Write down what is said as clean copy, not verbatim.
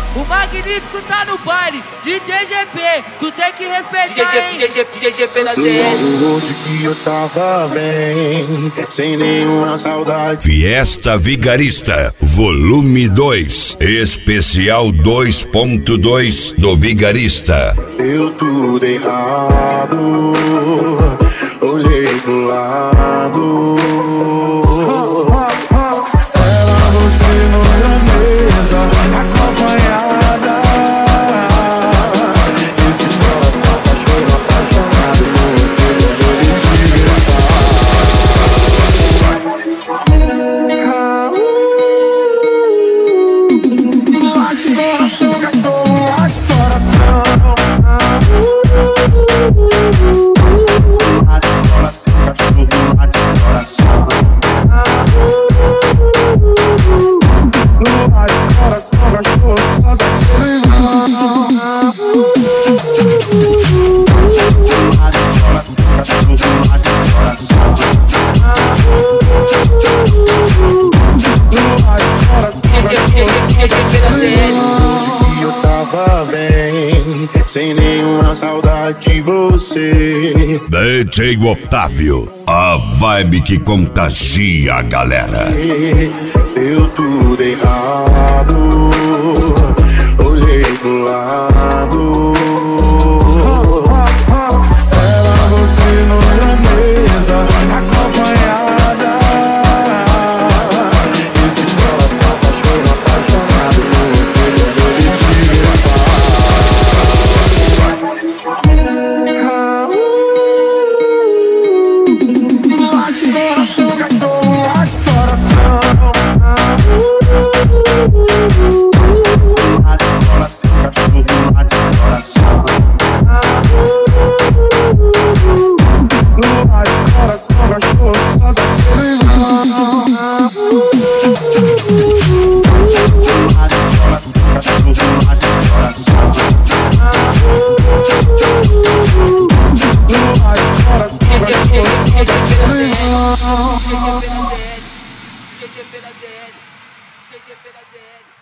O magnífico tá no baile. DJ GP, tu tem que respeitar, hein? GP na ZL. Hoje que eu tava bem, sem nenhuma saudade. Fiesta Vigarista, volume 2, especial 2.2 do Vigarista. Deu tudo errado, olhei pro lado. Ela, você noutra mesa, acompanhada. Esse coração apaixonado por você, deveria te grifar. Late coração, cachorro, late coração. Late coração, cachorro, late coração. Late coração, cachorro, só daquele não. Late coração, cachorro, late coração. Late coração, hoje que eu tava bem, sem nenhuma saudade de você. DJ Otávio, a vibe que contagia a galera. Deu tudo errado, olhei pro lado. Ela, você noutra mesa, acompanhada. Esse coração apaixonado por você, deveria te grifar. Late coração, cachorro, late coração. Late coração, cachorro, late coração. Late coração, cachorro, só daquele não. Late coração, cachorro, late coração. Late coração, cachorro, só daquele não. GP na ZL.